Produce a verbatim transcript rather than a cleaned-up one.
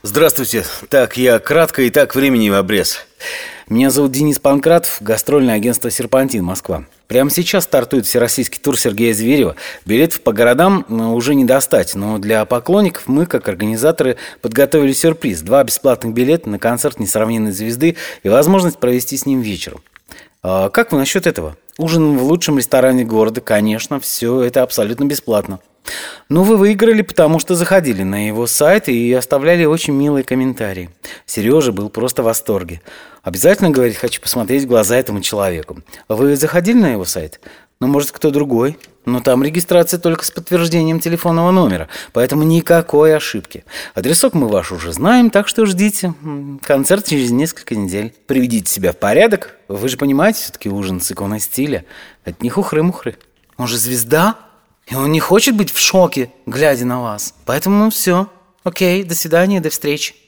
Здравствуйте. Так, я кратко и так времени в обрез. Меня зовут Денис Панкратов, гастрольное агентство «Серпантин», Москва. Прямо сейчас стартует всероссийский тур Сергея Зверева. Билетов по городам уже не достать, но для поклонников мы, как организаторы, подготовили сюрприз. Два бесплатных билета на концерт несравненной звезды и возможность провести с ним вечер. А как вы насчет этого? Ужин в лучшем ресторане города, конечно, все это абсолютно бесплатно. Но вы выиграли, потому что заходили на его сайт и оставляли очень милые комментарии. Сережа был просто в восторге. Обязательно, говорит, хочу посмотреть в глаза этому человеку. Вы заходили на его сайт? Ну, может, кто другой? Но там регистрация только с подтверждением телефонного номера, поэтому никакой ошибки. Адресок мы ваш уже знаем, так что ждите. Концерт через несколько недель. Приведите себя в порядок. Вы же понимаете, все-таки ужин с иконой стиля. Это не хухры-мухры. Он же звезда. И он не хочет быть в шоке, глядя на вас. Поэтому все. Окей, до свидания, до встречи.